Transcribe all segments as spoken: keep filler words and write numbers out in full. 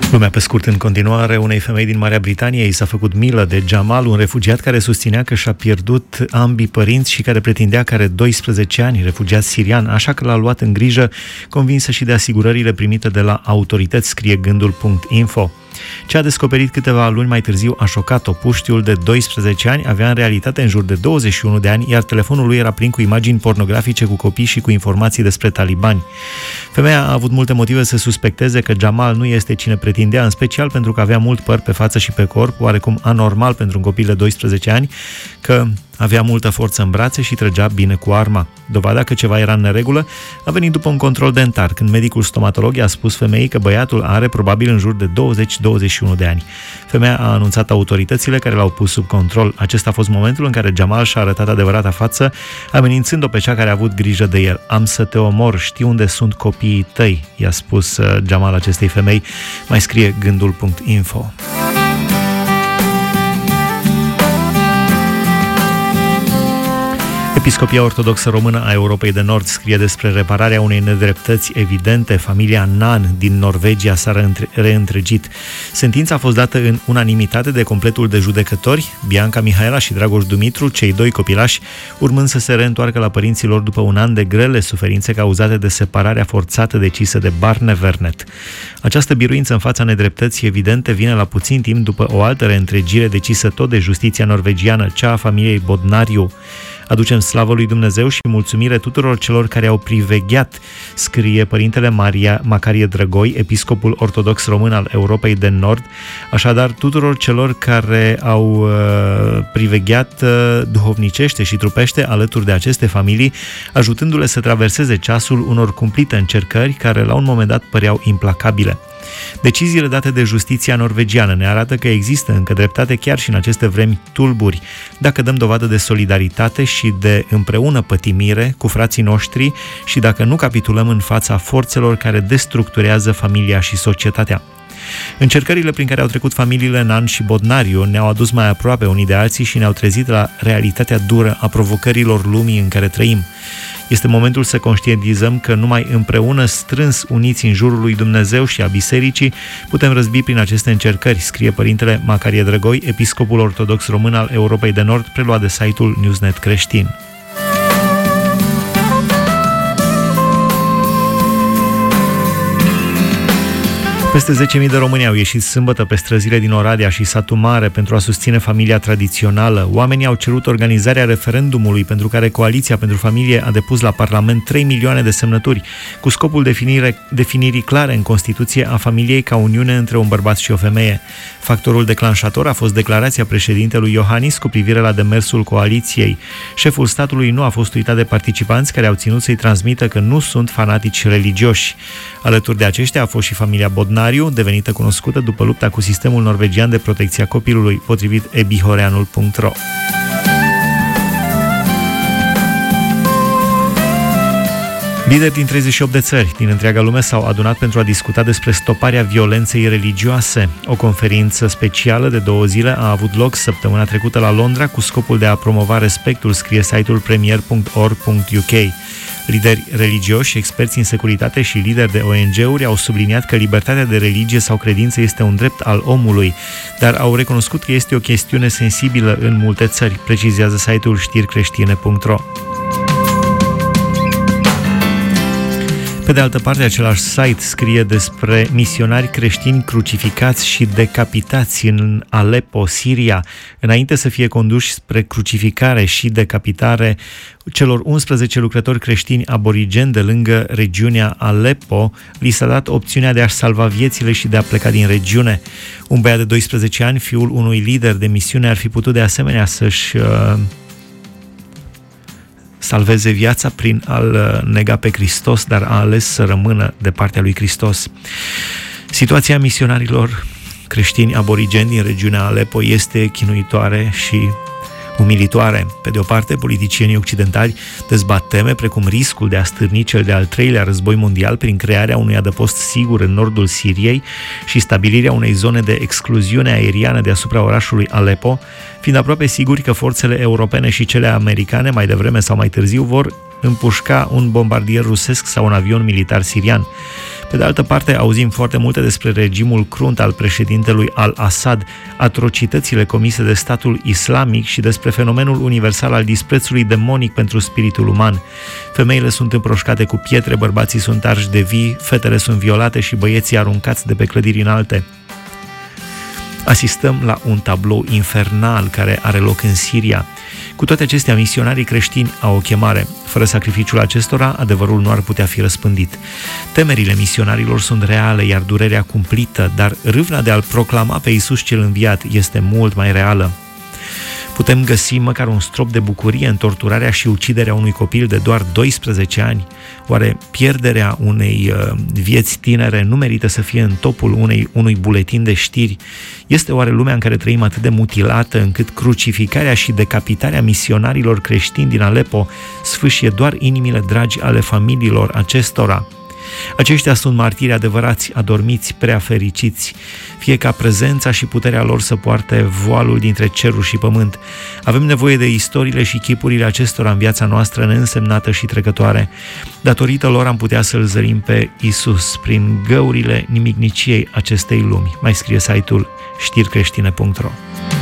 Lumea pe scurt în continuare, unei femei din Marea Britanie i s-a făcut milă de Jamal, un refugiat care susținea că și-a pierdut ambii părinți și care pretindea că are doisprezece ani, refugiat sirian, așa că l-a luat în grijă, convinsă și de asigurările primite de la autorități, scrie gândul punct info. Ce a descoperit câteva luni mai târziu a șocat-o. Puștiul de doisprezece ani avea în realitate în jur de douăzeci și unu de ani, iar telefonul lui era plin cu imagini pornografice cu copii și cu informații despre talibani. Femeia a avut multe motive să suspecteze că Jamal nu este cine pretindea, în special pentru că avea mult păr pe față și pe corp, oarecum anormal pentru un copil de doisprezece ani, că avea multă forță în brațe și trăgea bine cu arma. Dovada că ceva era în neregulă a venit după un control dentar, când medicul stomatolog i-a spus femeii că băiatul are probabil în jur de douăzeci douăzeci și unu de ani. Femeia a anunțat autoritățile, care l-au pus sub control. Acesta a fost momentul în care Jamal și-a arătat adevărata față, amenințând-o pe cea care a avut grijă de el. Am să te omor, știi unde sunt copiii tăi, i-a spus Jamal acestei femei, mai scrie gândul punct info. Episcopia Ortodoxă Română a Europei de Nord scrie despre repararea unei nedreptăți evidente. Familia Nan din Norvegia s-a reîntregit. Sentința a fost dată în unanimitate de completul de judecători, Bianca Mihaela și Dragoș Dumitru, cei doi copilași, urmând să se reîntoarcă la părinții lor după un an de grele suferințe cauzate de separarea forțată decisă de Barne Vernet. Această biruință în fața nedreptății evidente vine la puțin timp după o altă reîntregire decisă tot de justiția norvegiană, cea a familiei Bodnariu. Aducem slavă lui Dumnezeu și mulțumire tuturor celor care au privegheat, scrie părintele Maria Macarie Drăgoi, episcopul ortodox român al Europei de Nord, așadar tuturor celor care au uh, privegheat uh, duhovnicește și trupește alături de aceste familii, ajutându-le să traverseze ceasul unor cumplite încercări care la un moment dat păreau implacabile. Deciziile date de justiția norvegiană ne arată că există încă dreptate chiar și în aceste vremi tulburi, dacă dăm dovadă de solidaritate și de împreună pătimire cu frații noștri și dacă nu capitulăm în fața forțelor care destructurează familia și societatea. Încercările prin care au trecut familiile Nan și Bodnariu ne-au adus mai aproape unii de alții și ne-au trezit la realitatea dură a provocărilor lumii în care trăim. Este momentul să conștientizăm că numai împreună, strâns uniți în jurul lui Dumnezeu și a bisericii, putem răzbi prin aceste încercări, scrie părintele Macarie Drăgoi, episcopul ortodox român al Europei de Nord, preluat de site-ul Newsnet Creștin. Peste zece mii de români au ieșit sâmbătă pe străzile din Oradea și Satu Mare pentru a susține familia tradițională. Oamenii au cerut organizarea referendumului pentru care Coaliția pentru Familie a depus la Parlament trei milioane de semnături, cu scopul definire, definirii clare în Constituție a familiei ca uniune între un bărbat și o femeie. Factorul declanșator a fost declarația președintelui Iohannis cu privire la demersul Coaliției. Șeful statului nu a fost uitat de participanți care au ținut să-i transmită că nu sunt fanatici religioși. Alături de aceștia a fost și familia Bodnariu, devenită cunoscută după lupta cu sistemul norvegian de protecție a copilului, potrivit ebihoreanul punct ro. Lideri din treizeci și opt de țări din întreaga lume s-au adunat pentru a discuta despre stoparea violenței religioase. O conferință specială de două zile a avut loc săptămâna trecută la Londra cu scopul de a promova respectul, scrie site-ul premier punct org punct u k. Lideri religioși, experți în securitate și lideri de O N G-uri au subliniat că libertatea de religie sau credință este un drept al omului, dar au recunoscut că este o chestiune sensibilă în multe țări, precizează site-ul știri creștine punct ro. Pe de altă parte, același site scrie despre misionari creștini crucificați și decapitați în Aleppo, Siria. Înainte să fie conduși spre crucificare și decapitare, celor unsprezece lucrători creștini aborigeni de lângă regiunea Aleppo li s-a dat opțiunea de a-și salva viețile și de a pleca din regiune. Un băiat de doisprezece ani, fiul unui lider de misiune, ar fi putut de asemenea să-și uh, salveze viața prin a-L nega pe Hristos, dar a ales să rămână de partea lui Hristos. Situația misionarilor creștini aborigeni din regiunea Aleppo este chinuitoare și umilitoare. Pe de o parte, politicienii occidentali dezbat teme precum riscul de a stârni cel de-al treilea război mondial prin crearea unui adăpost sigur în nordul Siriei și stabilirea unei zone de excluziune aeriană deasupra orașului Aleppo, fiind aproape siguri că forțele europene și cele americane, mai devreme sau mai târziu, vor împușca un bombardier rusesc sau un avion militar sirian. Pe de altă parte, auzim foarte multe despre regimul crunt al președintelui al-Assad, atrocitățile comise de statul islamic și despre fenomenul universal al disprețului demonic pentru spiritul uman. Femeile sunt împroșcate cu pietre, bărbații sunt arși de vii, fetele sunt violate și băieții aruncați de pe clădiri înalte. Asistăm la un tablou infernal care are loc în Siria. Cu toate acestea, misionarii creștini au o chemare. Fără sacrificiul acestora, adevărul nu ar putea fi răspândit. Temerile misionarilor sunt reale, iar durerea cumplită, dar râvna de a-L proclama pe Iisus cel înviat este mult mai reală. Putem găsi măcar un strop de bucurie în torturarea și uciderea unui copil de doar doisprezece ani? Oare pierderea unei uh, vieți tinere nu merită să fie în topul unei, unui buletin de știri? Este oare lumea în care trăim atât de mutilată încât crucificarea și decapitarea misionarilor creștini din Alepo sfâșie doar inimile dragi ale familiilor acestora? Aceștia sunt martiri adevărați, adormiți, prea fericiți, fie ca prezența și puterea lor să poarte voalul dintre cerul și pământ. Avem nevoie de istoriile și chipurile acestora în viața noastră neînsemnată și trecătoare. Datorită lor am putea să-L zărim pe Iisus prin găurile nimicniciei acestei lumi. Mai scrie site-ul știri creștine punct ro.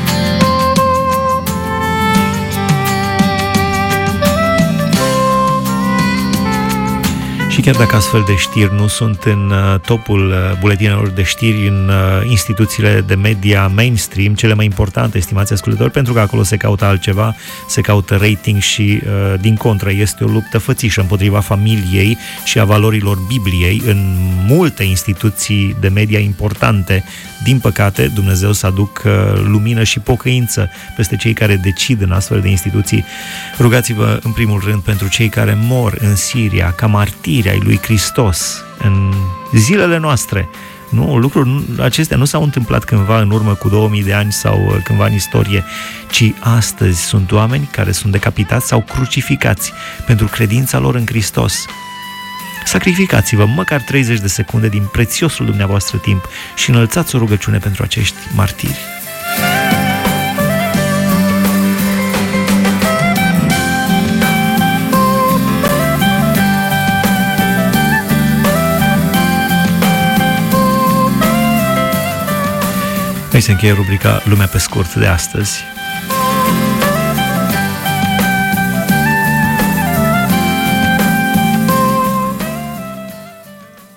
Și chiar dacă astfel de știri nu sunt în topul buletinelor de știri în instituțiile de media mainstream, cele mai importante, estimați ascultători, pentru că acolo se caută altceva, se caută rating și, din contră, este o luptă fățișă împotriva familiei și a valorilor Bibliei în multe instituții de media importante. Din păcate, Dumnezeu să aducă lumină și pocăință peste cei care decid în astfel de instituții. Rugați-vă în primul rând pentru cei care mor în Siria ca martiri ai lui Hristos în zilele noastre. Nu, lucruri acestea nu s-au întâmplat cândva în urmă cu două mii de ani sau cândva în istorie, ci astăzi sunt oameni care sunt decapitați sau crucificați pentru credința lor în Hristos. Sacrificați-vă măcar treizeci de secunde din prețiosul dumneavoastră timp și înălțați o rugăciune pentru acești martiri. Hai să încheie rubrica Lumea pe scurt de astăzi.